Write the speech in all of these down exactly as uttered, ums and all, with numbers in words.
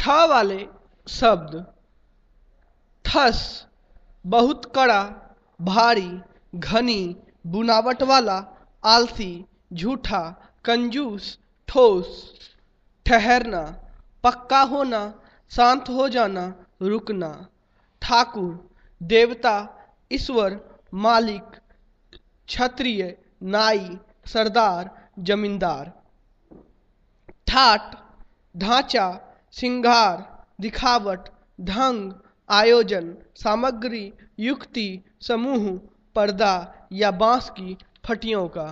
ठ वाले शब्द ठस बहुत कड़ा, भारी, घनी, बुनावट वाला, आलसी, झूठा, कंजूस, ठोस। ठहरना, पक्का होना, शांत हो जाना, रुकना। ठाकुर, देवता, ईश्वर, मालिक, क्षत्रिय, नाई, सरदार, जमींदार। ठाट, ढांचा, श्रृंगार, दिखावट, ढंग, आयोजन, सामग्री, युक्ति, समूह, पर्दा या बांस की फटियों का।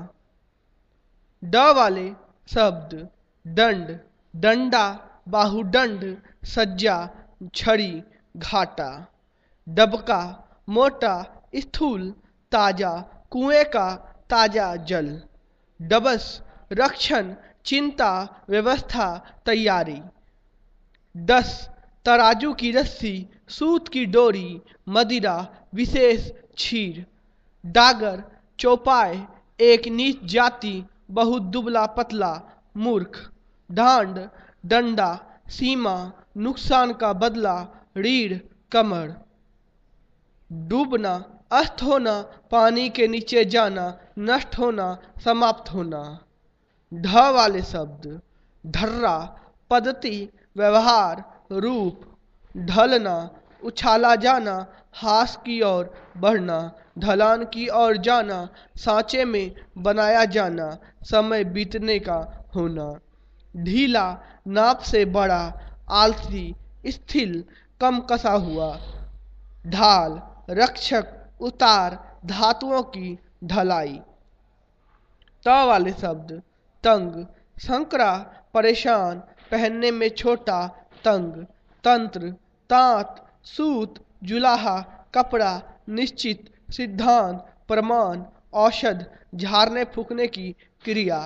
ड वाले शब्द दंड, डंडा, बाहुदंड, सज्जा, छड़ी, घाटा। डबका, मोटा, स्थूल, ताजा, कुएं का ताजा जल। डबस, रक्षण, चिंता, व्यवस्था, तैयारी। डस, तराजू की रस्सी, सूत की डोरी, मदिरा, विशेष क्षीर। डागर, चौपाए, एक नीच जाति, बहुत दुबला पतला, मूर्ख। ढांड, डंडा, सीमा, नुकसान का बदला, रीढ़, कमर। डूबना, अस्त होना, पानी के नीचे जाना, नष्ट होना, समाप्त होना। ढ वाले शब्द ढर्रा, पद्धति, व्यवहार, रूप। ढलना, उछाला जाना, हास की ओर बढ़ना, ढलान की ओर जाना, सांचे में बनाया जाना, समय बीतने का होना। ढीला, नाप से बड़ा, आलसी, स्थिर, कम कसा हुआ। ढाल, रक्षक, उतार, धातुओं की ढलाई। त वाले शब्द तंग, संकरा, परेशान, पहनने में छोटा, तंग। तंत्र, तात, सूत, जुलाहा, कपड़ा, निश्चित, सिद्धांत, प्रमाण, औषध, झाड़ने फूकने की क्रिया।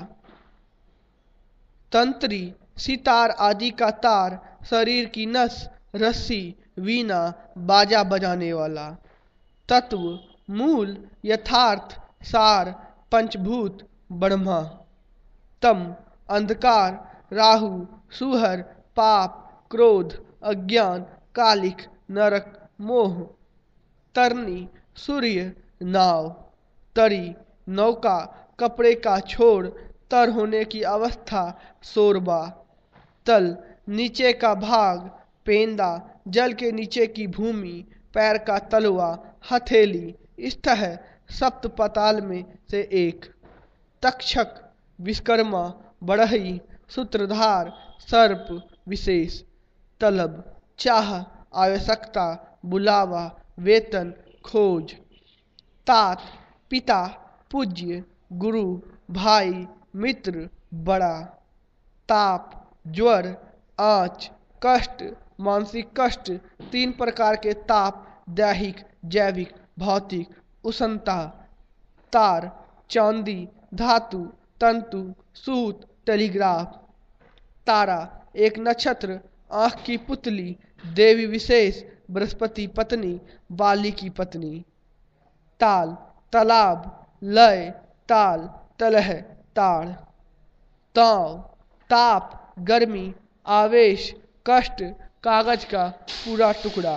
तंत्री, सितार आदि का तार, शरीर की नस, रस्सी, वीणा, बाजा बजाने वाला। तत्व, मूल, यथार्थ, सार, पंचभूत, ब्रह्मा। तम, अंधकार, राहु, सुहर, पाप, क्रोध, अज्ञान, कालिक, नरक, मोह। तरनी, सूर्य, नाव। तरी, नौका, कपड़े का छोड़, तर होने की अवस्था, शोरबा। तल, नीचे का भाग, पेंदा, जल के नीचे की भूमि, पैर का तलवा, हथेली। स्थह, सप्त पाताल में से एक। तक्षक, विश्वकर्मा, बढ़ई, सूत्रधार, सर्प, विशेष। तलब, चाह, आवश्यकता, बुलावा, वेतन, खोज। तात, पिता, पूज्य, गुरु, भाई, मित्र, बड़ा। ताप, ज्वर, आँच, कष्ट, मानसिक कष्ट। तीन प्रकार के ताप, दैहिक, जैविक, भौतिक। उष्णता। तार, चांदी, धातु, तंतु, सूत, टेलीग्राफ। तारा, एक नक्षत्र, आँख की पुतली, देवी विशेष, बृहस्पति पत्नी, बाली की पत्नी। ताल, तालाब, लय, ताल, तलह, ताड़। ताव, ताप, गर्मी, आवेश, कष्ट, कागज का पूरा टुकड़ा।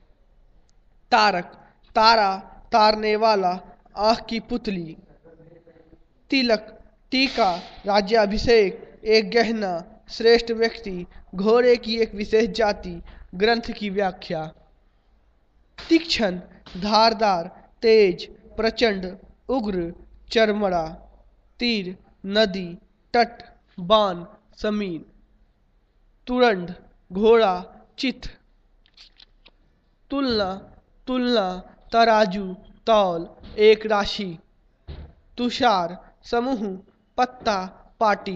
तारक, तारा, तारने वाला, आँख की पुतली। तिलक, टीका, राज्याभिषेक, एक गहना, श्रेष्ठ व्यक्ति, घोड़े की एक विशेष जाति, ग्रंथ की व्याख्या। तीक्ष्ण, धारदार, तेज, प्रचंड, उग्र, चरमरा। तीर, नदी, तट, बाण, समीन। तुरंड, घोड़ा, चित्त। तुलना, तुलना, तराजू, तौल, एक राशि। तुषार, समूह, पत्ता, पाटी।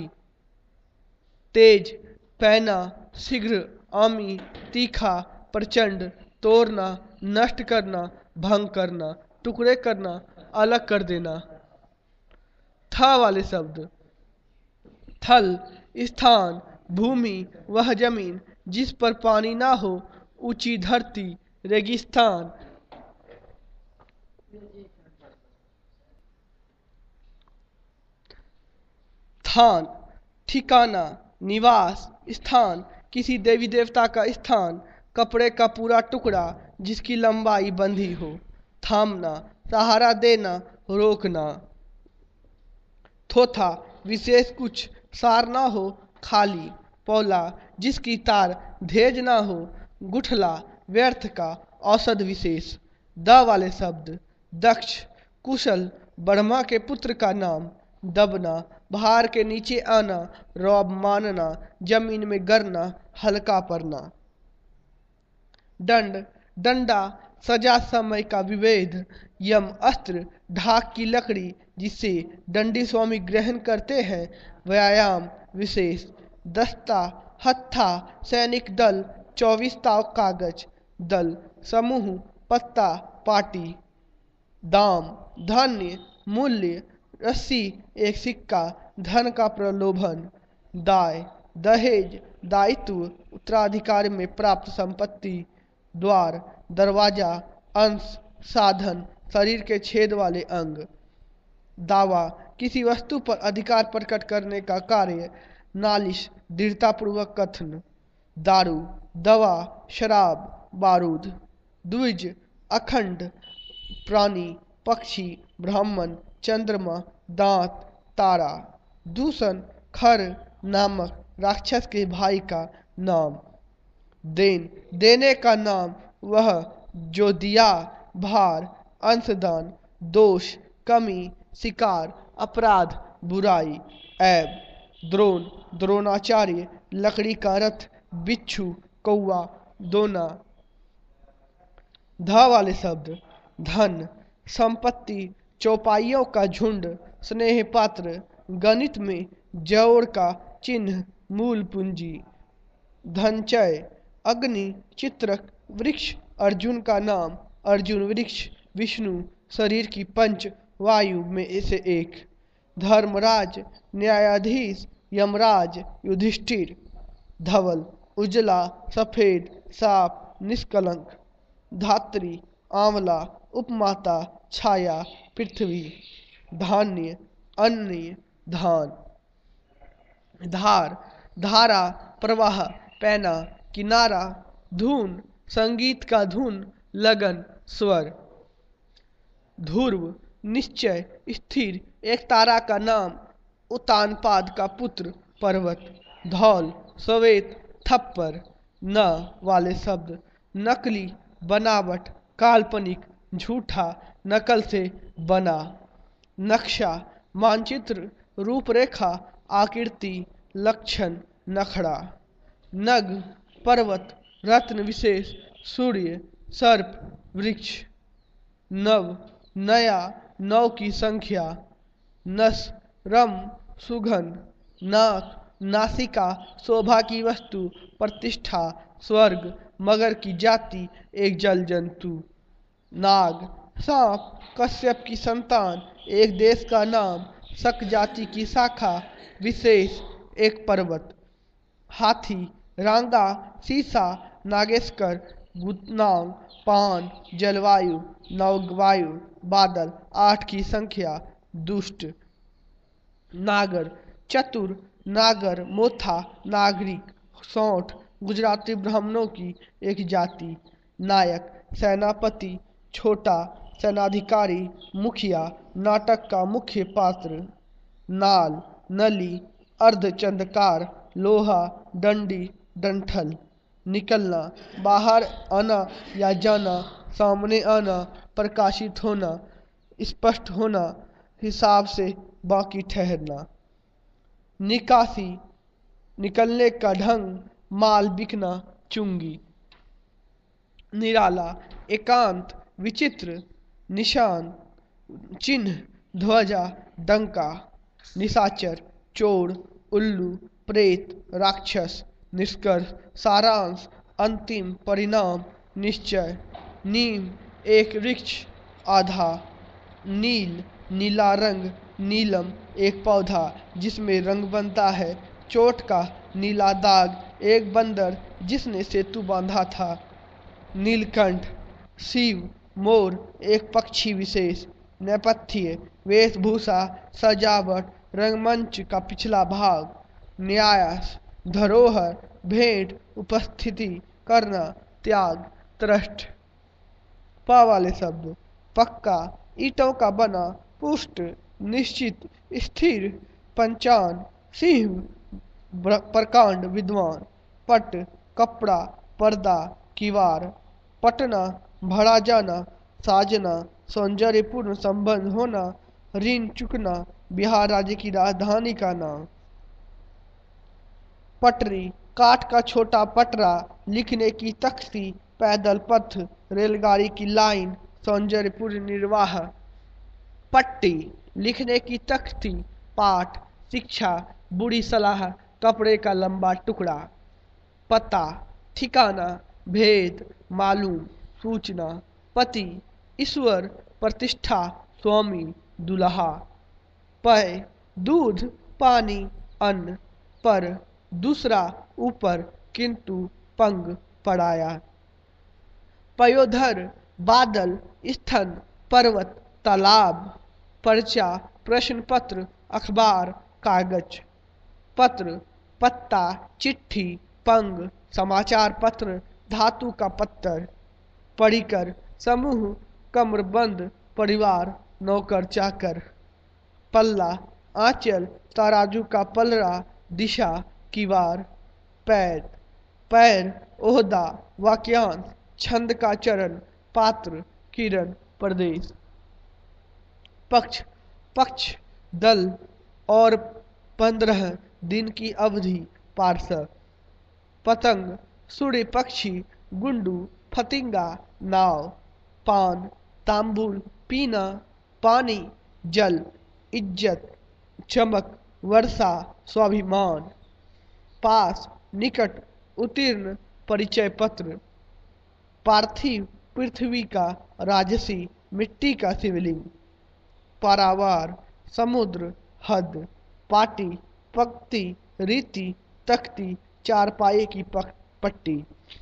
तेज, पैना, शीघ्र, आमी, तीखा, प्रचंड, तोड़ना, नष्ट करना, भंग करना, टुकड़े करना, अलग कर देना। थ वाले शब्द थल, स्थान, भूमि, वह जमीन जिस पर पानी ना हो, ऊंची धरती, रेगिस्तान। थान, ठिकाना, निवास स्थान, किसी देवी देवता का स्थान, कपड़े का पूरा टुकड़ा जिसकी लंबाई बंधी हो। थामना, सहारा देना, रोकना। थोथा, विशेष कुछ सार ना हो, खाली। पौला, जिसकी तार धेज ना हो। गुठला, व्यर्थ का, औषध विशेष। द वाले शब्द, दक्ष, कुशल, ब्रह्मा के पुत्र का नाम। दबना, भार के नीचे आना, रौब मानना, जमीन में गिरना, हल्का पड़ना। दंड, डंडा, सजा समय का विभेद। यम, अस्त्र, ढाक की लकड़ी जिसे दंडी स्वामी ग्रहण करते हैं। व्यायाम, विशेष। दस्ता, हत्था, सैनिक दल, चौबीस ताव कागज। दल, समूह, पत्ता, पार्टी। दाम, धन्य, मूल्य, रस्सी, एक सिक्का, धन का प्रलोभन। दाय, दहेज, दायित्व, उत्तराधिकार में प्राप्त संपत्ति। द्वार, दरवाजा, अंश, साधन, शरीर के छेद वाले अंग। दावा, किसी वस्तु पर अधिकार प्रकट करने का कार्य। नालिश, दृढ़तापूर्वक कथन। दारू, दवा, शराब, बारूद। द्विज, अखंड, प्राणी, पक्षी, ब्राह्मण, चंद्रमा, दांत, तारा। दूषण, खर नामक राक्षस के भाई का नाम। देन, देने का नाम, वह जो दिया। भार, अंशदान। दोष, कमी, शिकार, अपराध, बुराई। ऐब, द्रोण, द्रोणाचार्य, लकड़ी का रथ, बिच्छू, कौआ, दोना। ध वाले शब्द, धन, संपत्ति, चौपाइयों का झुंड, स्नेह पात्र, गणित में जोड़ का चिन्ह, मूल पूंजी। धनचय, अग्नि, चित्रक, वृक्ष, अर्जुन का नाम, अर्जुन वृक्ष, विष्णु, शरीर की पंच वायु में से एक। धर्मराज, न्यायाधीश, यमराज, युधिष्ठिर। धवल, उजला, सफेद, साफ, निष्कलंक। धात्री, आंवला, उपमाता, छाया, पृथ्वी। धान्य, अन्न, धान। धार, धारा, प्रवाह, पैना, किनारा। धुन, संगीत का धुन, लगन, स्वर। ध्रुव, निश्चय, स्थिर, एक तारा का नाम, उतानपाद का पुत्र, पर्वत। धौल, श्वेत, थप्पर। न वाले शब्द, नकली, बनावट, काल्पनिक, झूठा, नकल से बना। नक्शा, मानचित्र, रूपरेखा, आकृति, लक्षण, नखड़ा। नग, पर्वत, रत्न विशेष, सूर्य, सर्प, वृक्ष। नव, नया, नौ की संख्या। नस, रम, सुगंध। नाक, नासिका, शोभा की वस्तु, प्रतिष्ठा, स्वर्ग, मगर की जाति, एक जल जंतु। नाग, सांप, कश्यप की संतान, एक देश का नाम, शक जाति की शाखा, विशेष, एक पर्वत। हाथी, रांगा, सीसा, नागेश्वर, गुतनांग, पान, जलवायु, नववायु, बादल, आठ की संख्या, दुष्ट। नागर, चतुर, नागर, मोथा, नागरिक, सौंठ, गुजराती ब्राह्मणों की एक जाति। नायक, सेनापति, छोटा, सेनाधिकारी, मुखिया, नाटक का मुख्य पात्र। नाल, नली, अर्धचंद्रकार, लोहा, डंडी, डंठल। निकलना, बाहर आना या जाना, सामने आना, प्रकाशित होना, स्पष्ट होना, हिसाब से बाकी ठहरना। निकासी, निकलने का ढंग, माल बिकना, चुंगी। निराला, एकांत, विचित्र, निशान, चिन्ह, ध्वजा, डंका। निशाचर, चोर, उल्लू, प्रेत, राक्षस। निष्कर्ष, सारांश, अंतिम परिणाम, निश्चय। नीम, एक वृक्ष, आधा। नील, नीला रंग, नीलम, एक पौधा जिसमें रंग बनता है। चोट का नीला दाग, एक बंदर जिसने सेतु बांधा था। नीलकंठ, शिव, मोर, एक पक्षी विशेष। नेपथ्य, वेशभूषा, सजावट, रंगमंच का पिछला भाग। न्यास, धरोहर, भेंट, उपस्थिति, करना, त्याग, तृष्ट। प वाले शब्द पक्का, ईंटों का बना, पुष्ट, निश्चित, स्थिर, पंचान, सिंह, प्रकांड, विद्वान। पट कपड़ा, पर्दा, किवार। पटना भरा जाना, साजना, सौंदर्यपूर्ण संबंध होना, ऋण चुकना, बिहार राज्य की राजधानी का नाम। पटरी काठ का छोटा पटरा, लिखने की तख्ती, पैदल पथ, रेलगाड़ी की लाइन, सौंदर्यपूर्ण निर्वाह। पट्टी लिखने की तख्ती, पाठ, शिक्षा, बुरी सलाह, कपड़े का लंबा टुकड़ा। पता ठिकाना, भेद, मालूम, सूचना। पति ईश्वर, प्रतिष्ठा, स्वामी, दुल्हा। पय दूध, पानी, अन्न। पर दूसरा, ऊपर, किंतु, पंग, पड़ाया। पयोधर बादल, स्तन, पर्वत, तालाब। पर्चा प्रश्न पत्र, अखबार, कागज। पत्र पत्ता, चिट्ठी, पंग, समाचार पत्र, धातु का पत्तर। पढ़िकर समूह, कमरबंद, परिवार, नौकर चाकर। पल्ला आंचल, तराजू का पलड़ा, दिशा, किवार। पैर पैर, ओहदा, वाक्यांश, छंद का चरण, पात्र, किरण, प्रदेश। पक्ष पक्ष दल और पंद्रह दिन की अवधि, पार्षद। पतंग सूर्य, पक्षी, गुंडू, फतिंगा, नाव। पान तांबुल, पीना, पानी, जल, इज्जत, चमक, वर्षा, स्वाभिमान। पास निकट, उत्तीर्ण, परिचय पत्र। पार्थिव पृथ्वी का, राजसी, मिट्टी का शिवलिंग। पारावार समुद्र, हद। पाटी पंक्ति, रीति, तख्ती, चारपाई की पट्टी।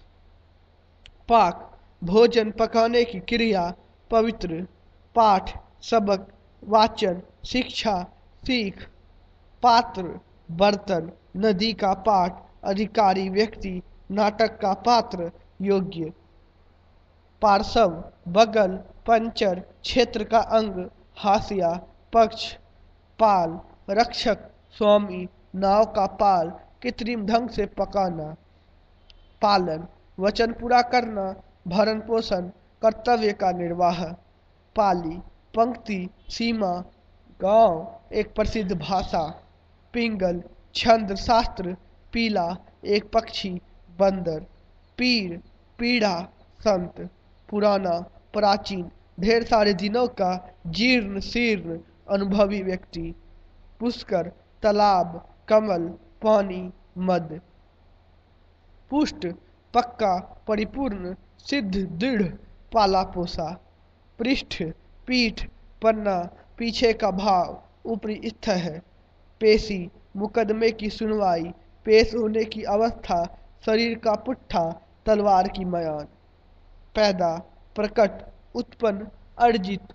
पाक भोजन पकाने की क्रिया, पवित्र। पाठ सबक, वाचन, शिक्षा, सीख। पात्र बर्तन, नदी का पाठ, अधिकारी, व्यक्ति, नाटक का पात्र, योग्य। पार्श्व बगल, पंचर, क्षेत्र का अंग, हाशिया। पक्ष पाल रक्षक, स्वामी, नाव का पाल, कृत्रिम ढंग से पकाना। पालन वचन पूरा करना, भरण पोषण, कर्तव्य का निर्वाह। पाली पंक्ति, सीमा, गांव, एक प्रसिद्ध भाषा। पिंगल छंद शास्त्र, पीला, एक पक्षी, बंदर। पीर पीढ़ा, संत। पुराना प्राचीन, ढेर सारे दिनों का, जीर्ण शीर्ण, अनुभवी व्यक्ति। पुष्कर तालाब, कमल, पानी, मद। पुष्ट पक्का, परिपूर्ण, सिद्ध, दृढ़, पाला पोसा। पृष्ठ पीठ, पन्ना, पीछे का भाव, ऊपरी स्थ है। पेशी मुकदमे की सुनवाई, पेश होने की अवस्था, शरीर का पुट्ठा, तलवार की मयान। पैदा प्रकट, उत्पन्न, अर्जित।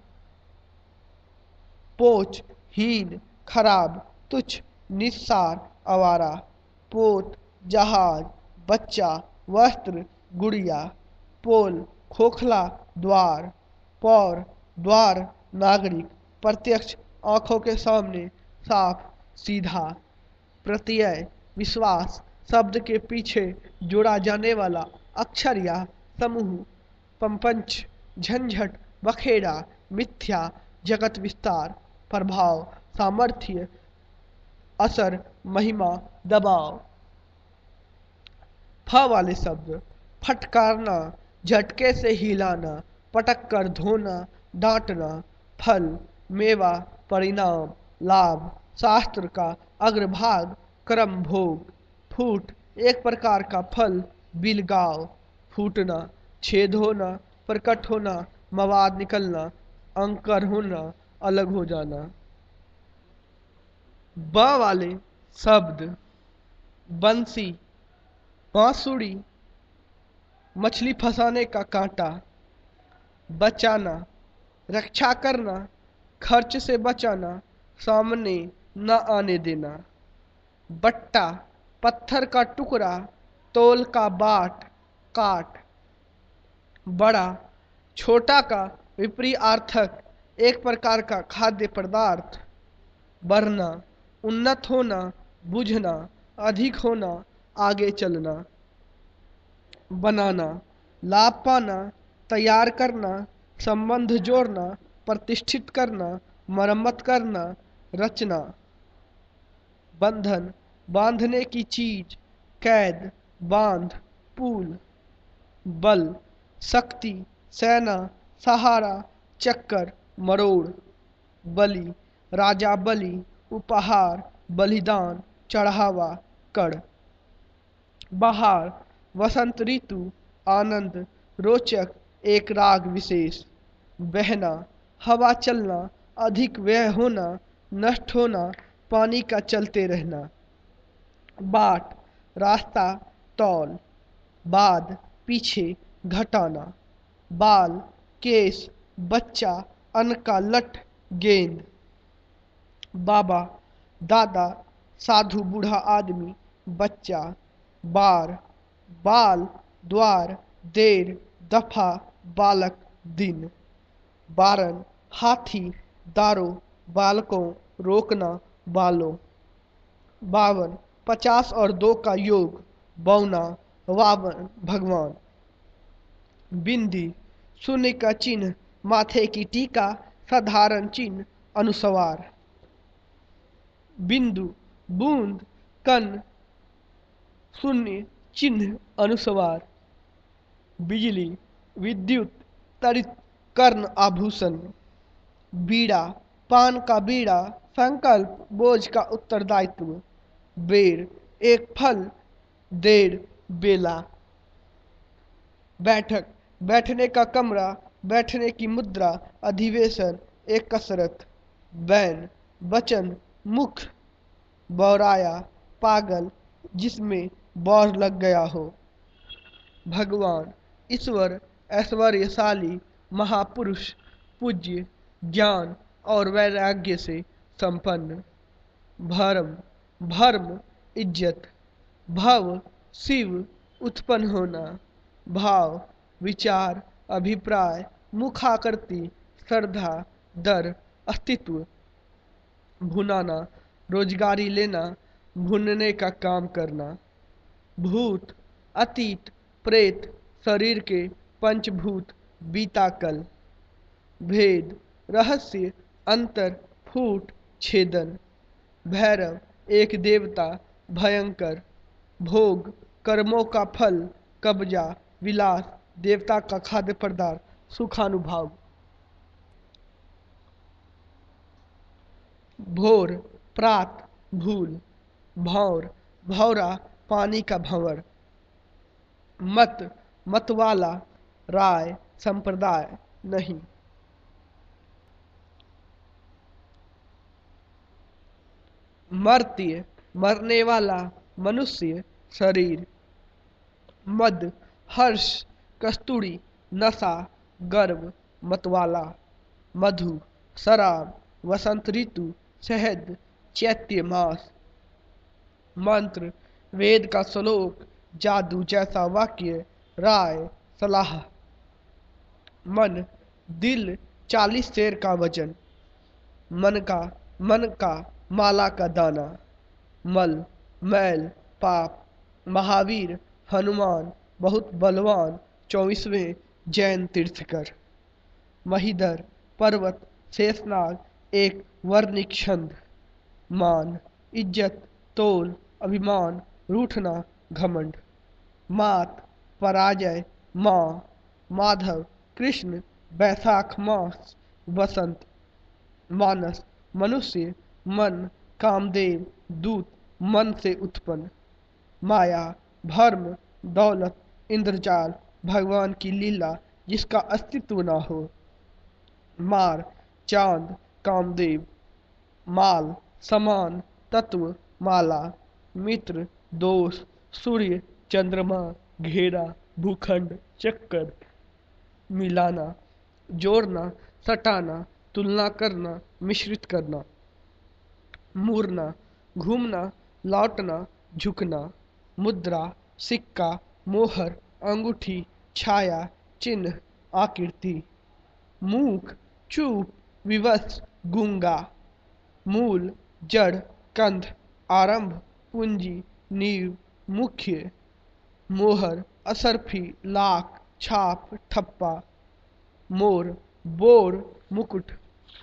पोच हीन, खराब, तुच्छ, निस्सार, आवारा। पोत जहाज, बच्चा, वस्त्र, गुड़िया। पोल खोखला, द्वार। पौर द्वार, नागरिक, प्रत्यक्ष, आंखों के सामने, साफ, सीधा। प्रत्यय विश्वास, शब्द के पीछे जोड़ा जाने वाला अक्षर या समूह। पंपंच झंझट, बखेड़ा, मिथ्या, जगत विस्तार। प्रभाव सामर्थ्य, असर, महिमा, दबाव। फ वाले शब्द फटकारना, झटके से हिलाना, पटक कर धोना, डांटना। फल मेवा, परिणाम, लाभ, शास्त्र का अग्रभाग, क्रम, भोग। फूट एक प्रकार का फल, बिलगाव, फूटना, छेद होना, प्रकट होना, मवाद निकलना, अंकर होना, अलग हो जाना। ब वाले शब्द बंसी, बांसुरी, मछली फंसाने का कांटा। बचाना रक्षा करना, खर्च से बचाना, सामने न आने देना। बट्टा पत्थर का टुकड़ा, तोल का बाट, काट। बड़ा छोटा का विपरीतार्थक, एक प्रकार का खाद्य पदार्थ। बढ़ना उन्नत होना, बुझना, अधिक होना, आगे चलना। बनाना लाभ पाना, तैयार करना, संबंध जोड़ना, प्रतिष्ठित करना, मरम्मत करना, रचना। बंधन बांधने की चीज, कैद, बांध, पुल। बल शक्ति, सेना, सहारा, चक्कर, मरोड़। बलि राजा बलि, उपहार, बलिदान, चढ़ावा, कड़। बहार वसंत ऋतु, आनंद, रोचक, एक राग विशेष। बहना हवा चलना, अधिक व्यय होना, नष्ट होना, पानी का चलते रहना। बाट रास्ता, तौल। बाद पीछे, घटाना। बाल केस, बच्चा, अन्न का लठ, गेंद। बाबा दादा, साधु बूढ़ा आदमी, बच्चा। बार बाल, द्वार, देर, दफा, बालक, दिन। बारन हाथी, दारो, बालकों, रोकना, बालों। बावन पचास और दो का योग, बौना, वावन, भगवान। बिंदी शून्य का चिन्ह, माथे की टीका, साधारण चिन्ह, अनुस्वार। बिंदु बूंद, कण, शून्य चिन्ह, अनुस्वार। बिजली विद्युत, तड़ित, कर्ण, आभूषण। बीड़ा पान का बीड़ा, संकल्प, बोझ का उत्तरदायित्व। बेर एक फल, देर, बेला। बैठक बैठने का कमरा, बैठने की मुद्रा, अधिवेशन, एक कसरत। बैन वचन, मुख। बौराया पागल, जिसमें बौर लग गया हो। भगवान ईश्वर, ऐश्वर्यशाली, महापुरुष, पूज्य, ज्ञान और वैराग्य से संपन्न। भरम भर्म, इज्जत। भव शिव, उत्पन्न होना। भाव विचार, अभिप्राय, मुखाकृति, श्रद्धा, दर, अस्तित्व। भुनाना रोजगारी लेना, भुनने का काम करना। भूत अतीत, प्रेत, शरीर के पंचभूत, बीता कल। भेद रहस्य, अंतर, फूट, छेदन। भैरव एक देवता, भयंकर। भोग कर्मों का फल, कब्जा, विलास, देवता का खाद्य पदार्थ, सुखानुभाव। भोर प्रात, भूल। भौर भौरा, पानी का भंवर। मत मतवाला, राय, संप्रदाय, नहीं। मर्त्य मरने वाला, मनुष्य, शरीर। मद हर्ष, कस्तूरी, नशा, गर्व, मतवाला। मधु शराब, वसंत ऋतु, शहद, चैत्य मास। मंत्र वेद का श्लोक, जादू जैसा वाक्य, राय, सलाह। मन दिल, चालीस शेर का वजन। मन का मन का माला का दाना। मल मैल, पाप। महावीर हनुमान, बहुत बलवान, चौबीसवें जैन तीर्थकर। महीधर पर्वत, शेषनाग, एक वर्णिक छंद। मान इज्जत, तोल, अभिमान, रूठना, घमंड। मात पराजय, माँ। माधव कृष्ण, बैसाख मास, बसंत। मानस मनुष्य, मन, कामदेव, दूत, मन से उत्पन्न। माया भर्म, दौलत, इंद्रजाल, भगवान की लीला, जिसका अस्तित्व न हो। मार चांद, कामदेव। माल समान, तत्व, माला। मित्र दोष, सूर्य, चंद्रमा, घेरा, भूखंड, चक्कर। मिलाना जोड़ना, सटाना, तुलना करना, मिश्रित करना। मुड़ना घूमना, लौटना, झुकना। मुद्रा सिक्का, मोहर, अंगूठी, छाया, चिन्ह, आकृति। मूक, चूप, विवश, गूंगा। मूल, जड़, कंध, आरंभ, पूंजी, नींव, मुख्य। मोहर, असरफी, लाख, छाप, ठप्पा। मोर, बोर, मुकुट।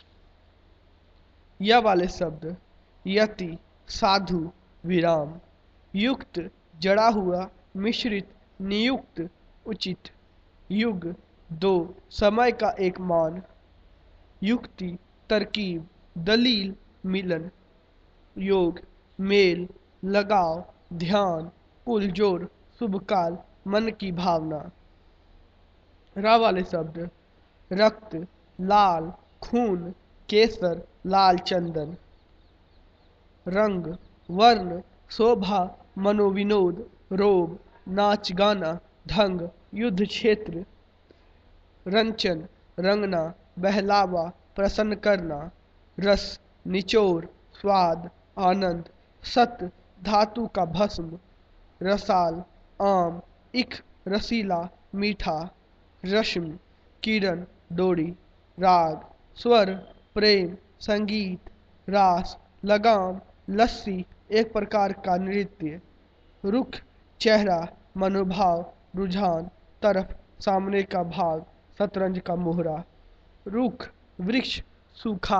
य वाले शब्द यति, साधु, विराम। युक्त, जड़ा हुआ, मिश्रित, नियुक्त, उचित। युग, दो, समय का एक मान। युक्ति, तरकीब, दलील, मिलन। योग, मेल, लगाव, ध्यान, पुलजोर, शुभ काल, मन की भावना। रा वाले शब्द रक्त, लाल, खून, केसर, लाल चंदन। रंग, वर्ण, शोभा, मनोविनोद, रोग, नाच गाना, ढंग, युद्ध क्षेत्र। रंचन, रंगना, बहलावा, प्रसन्न करना। रस, निचोड़, स्वाद, आनंद। सत, धातु का भस्म। रसाल, आम, इख, रसीला, मीठा। रश्मि, किरण, डोरी। राग, स्वर, प्रेम, संगीत। रास, लगाम, लस्सी, एक प्रकार का नृत्य। रुख, चेहरा, मनोभाव, रुझान, तरफ, सामने का भाग, शतरंज का मोहरा। रुख, वृक्ष, सूखा।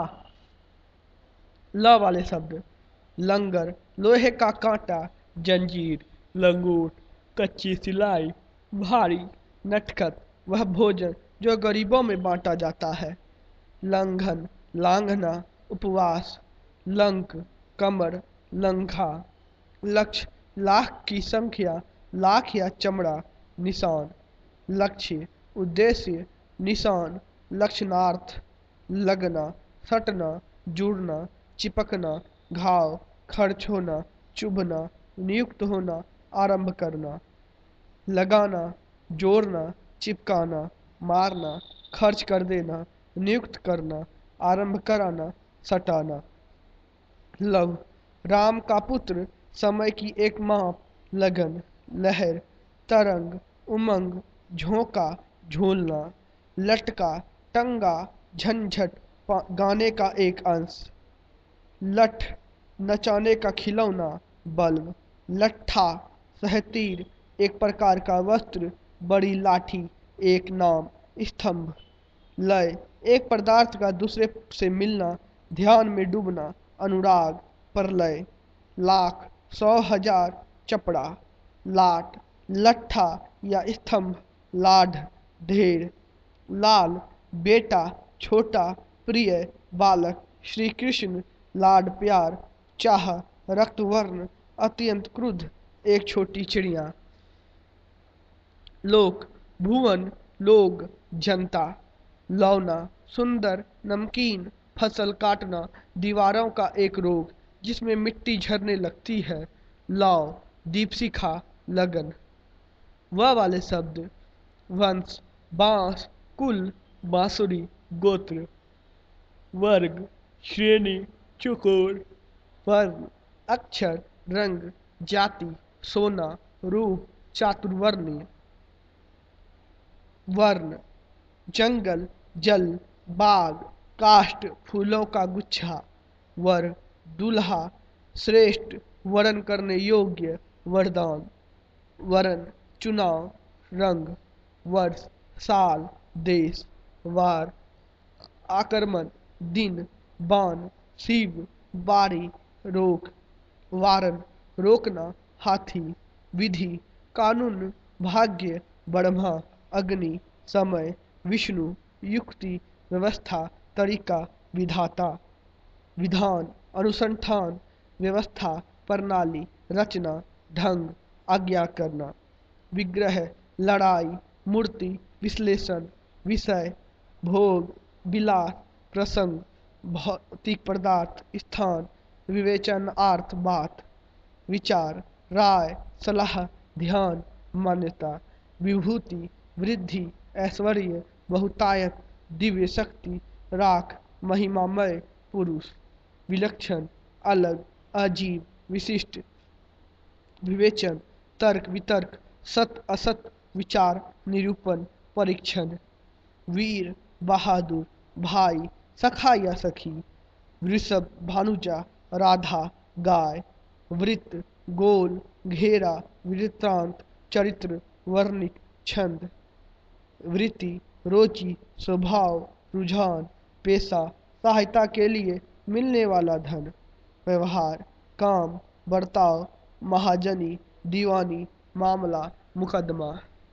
ल वाले शब्द लंगर, लोहे का कांटा, जंजीर, लंगोट, कच्ची सिलाई, भारी, नटखट, वह भोजन जो गरीबों में बांटा जाता है। लंघन, लांघना, उपवास। लंक, कमर, लंघा। लक्ष्य, लाख की संख्या, लाख या चमड़ा। निशान, लक्ष्य, उद्देश्य, निशान, लक्षणार्थ। लगना, सटना, जुड़ना, चिपकना, घाव, खर्च होना, चुभना, नियुक्त होना, आरंभ करना। लगाना, जोड़ना, चिपकाना, मारना, खर्च कर देना, नियुक्त करना, आरंभ कराना, सटाना। लव, राम का पुत्र, समय की एक माप, लगन। लहर, तरंग, उमंग, झोंका, झूलना। लटका, टंगा, झंझट, गाने का एक अंश। लठ, नचाने का खिलौना, बल्ब। लट्ठा, सहतीर, एक प्रकार का वस्त्र, बड़ी लाठी, एक नाम, स्तंभ। लय, एक पदार्थ का दूसरे से मिलना, ध्यान में डूबना, अनुराग, प्रलय। लाख, सौ, हजार, चपड़ा। लाट, लट्ठा या स्तंभ, लाढ़, ढेर। लाल, बेटा, छोटा, प्रिय, बालक। श्री कृष्ण, लाड प्यार, चाह, रक्तवर्ण, अत्यंत क्रुद्ध, एक छोटी चिड़िया। लोक, भुवन, लोग, जनता। लौना, सुंदर, नमकीन, फसल काटना, दीवारों का एक रोग जिसमें मिट्टी झरने लगती है। लौ, दीपशिखा, लगन। व वाले शब्द वंश, बांस, कुल, बांसुरी, गोत्र। वर्ग, श्रेणी, चुकोर। वर्ण, अक्षर, रंग, जाति, सोना, रूप, चातुर्वर्णीय। वर्ण, जंगल, जल, बाग, काष्ठ, फूलों का गुच्छा। वर, दूल्हा, श्रेष्ठ, वरण करने योग्य, वरदान। वरण, चुनाव, रंग। वर्ष, साल, देश। वार, आक्रमण, दिन, बाण, शिव, बारी, रोक। वारन, रोकना, हाथी। विधि, कानून, भाग्य, ब्रह्मा, अग्नि, समय, विष्णु, युक्ति, व्यवस्था, तरीका, विधाता। विधान, अनुसंधान, व्यवस्था, प्रणाली, रचना, ढंग, आज्ञा करना। विग्रह, लड़ाई, मूर्ति, विश्लेषण, विषय, भोग, विलास, प्रसंग, भौतिक पदार्थ, स्थान, विवेचनार्थ बात। विचार, राय, सलाह, ध्यान, मान्यता। विभूति, वृद्धि, ऐश्वर्य, बहुतायत, दिव्य शक्ति, राख, महिमामय, पुरुष। विलक्षण, अलग, अजीब, विशिष्ट। विवेचन, तर्क वितर्क, सत असत विचार निरूपण परीक्षण। वीर बहादुर, भाई सखा या सखी। वृषभ भानुजा, राधा गाय। वृत्त गोल घेरा, वृत्तांत चरित्र वर्णिक छंद। वृत्ति रोचि स्वभाव रुझान पेशा सहायता के लिए मिलने वाला धन। व्यवहार काम बर्ताव महाजनी दीवानी मामला मुकदमा।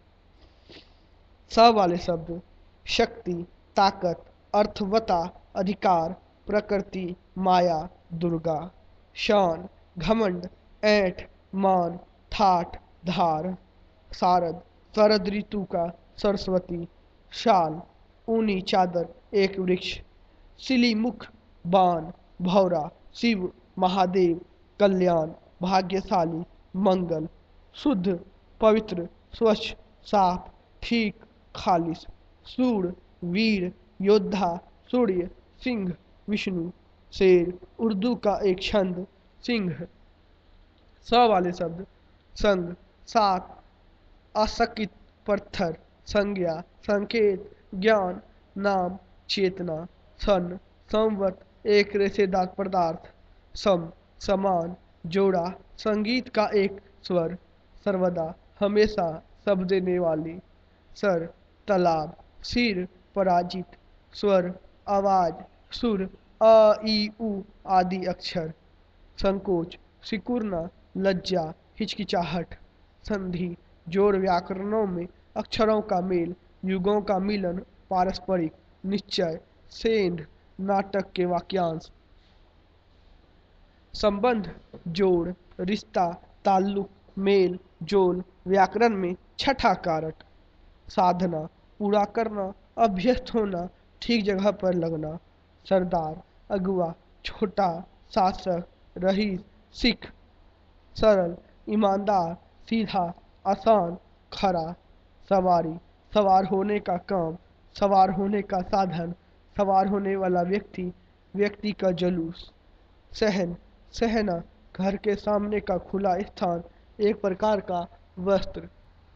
स वाले शब्द शक्ति ताकत अर्थवता अधिकार प्रकृति माया दुर्गा। शान घमंड ऐंठ मान ठाठ धार। शारद शरद ऋतु का सरस्वती। शाल ऊनी चादर एक वृक्ष। सिली मुख बाण भौरा शिव महादेव कल्याण भाग्यशाली मंगल। शुद्ध पवित्र स्वच्छ साफ ठीक खालिश। सूर वीर योद्धा सूर्य सिंह विष्णु। शेर उर्दू का एक छंद सिंह। स वाले शब्द संग सात असकित पत्थर संज्ञा संकेत ज्ञान नाम चेतना। सन संवत एक रेशेदार पदार्थ। सम समान जोड़ा संगीत का एक स्वर सर्वदा हमेशा सब देने वाली। सर तालाब सिर पराजित। स्वर आवाज सुर अ ई उ आदि अक्षर। संकोच सिकुड़ना लज्जा हिचकिचाहट। संधि जोड़ व्याकरणों में अक्षरों का मेल युगों का मिलन पारस्परिक। निश्चय सेंध नाटक के वाक्यांश। संबंध जोड़ रिश्ता ताल्लुक मेल जोल व्याकरण में छठा कारक। साधना पूरा करना अभ्यस्त होना ठीक जगह पर लगना। सरदार अगुआ छोटा शासक रईस सिख। सरल ईमानदार सीधा आसान खरा। सवारी सवार होने का काम सवार होने का साधन सवार होने वाला व्यक्ति व्यक्ति का जुलूस। सहन सहना घर के सामने का खुला स्थान एक प्रकार का वस्त्र।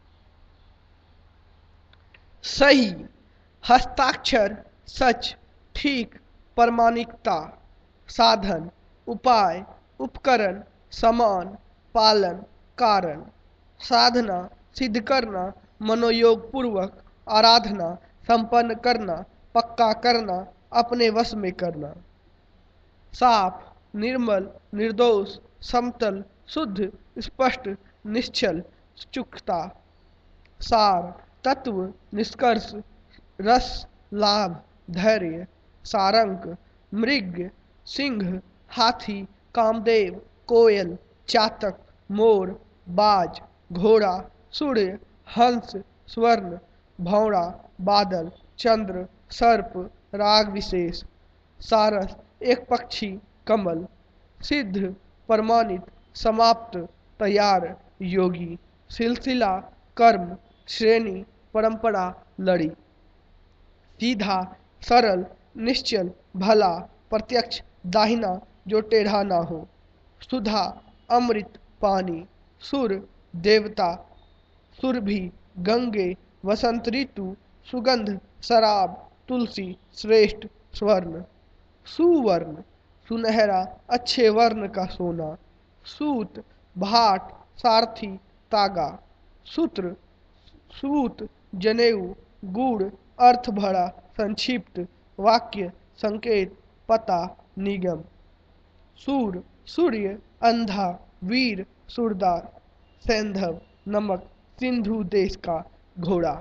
सही हस्ताक्षर सच ठीक प्रामाणिकता। साधन उपाय उपकरण समान पालन कारण। साधना सिद्ध करना मनोयोग पूर्वक आराधना संपन्न करना पक्का करना अपने वश में करना। साफ निर्मल निर्दोष समतल शुद्ध स्पष्ट निश्चल चुकता। सार तत्व निष्कर्ष रस लाभ धैर्य। सारंग मृग सिंह हाथी कामदेव कोयल चातक मोर बाज घोड़ा सूर्य हंस स्वर्ण भौरा बादल चंद्र सर्प राग विशेष। सारस एक पक्षी कमल। सिद्ध प्रमाणित समाप्त तैयार योगी। सिलसिला कर्म श्रेणी परंपरा लड़ी। सीधा सरल निश्चल भला प्रत्यक्ष दाहिना जो टेढ़ा ना हो। सुधा अमृत पानी। सुर देवता सुरभि गंगे वसंत ऋतु सुगंध शराब तुलसी श्रेष्ठ स्वर्ण। सुवर्ण सुनहरा अच्छे वर्ण का सोना। सूत भाट सारथी तागा। सूत्र सूत जनेऊ गुड़ अर्थ भरा संक्षिप्त वाक्य संकेत पता निगम। सूर सूर्य अंधा वीर सूरदार। सैंधव नमक सिंधु देश का घोड़ा।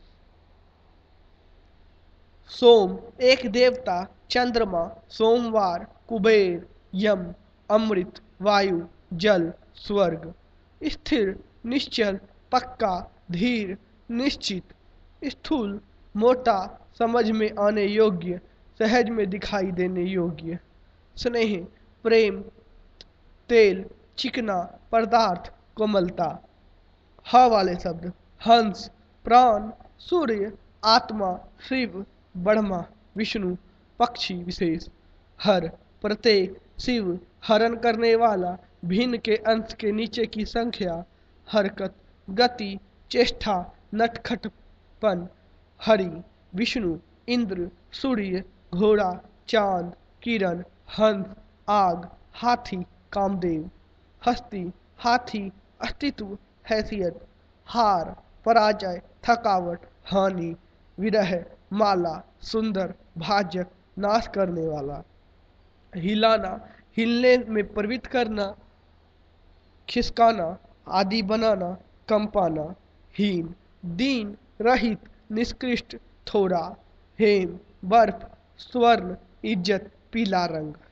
सोम एक देवता चंद्रमा सोमवार कुबेर यम अमृत वायु जल स्वर्ग। स्थिर निश्चल पक्का धीर निश्चित। स्थूल मोटा समझ में आने योग्य सहज में दिखाई देने योग्य। स्नेह प्रेम तेल चिकना पदार्थ कोमलता। ह वाले शब्द हंस प्राण सूर्य आत्मा शिव ब्रह्मा विष्णु पक्षी विशेष। हर प्रत्येक शिव हरण करने वाला भिन्न के अंश के नीचे की संख्या हरकत, गति, चेष्टा, नटखटपन। हरि, विष्णु, इंद्र, सूर्य, घोड़ा, चांद, किरण, हंस, आग, हाथी, कामदेव। हस्ती, हाथी, अस्तित्व, हैसियत। हार, पराजय, थकावट, हानि। विरह, माला, सुंदर, भाजक, नाश करने वाला। हिलाना, हिलने में प्रवृत्त करना, खिसकाना, आदि बनाना, कंपाना। हीन, दीन, रहित, निष्कृष्ट, थोड़ा। हेम, बर्फ, स्वर्ण, इज्जत, पीला रंग।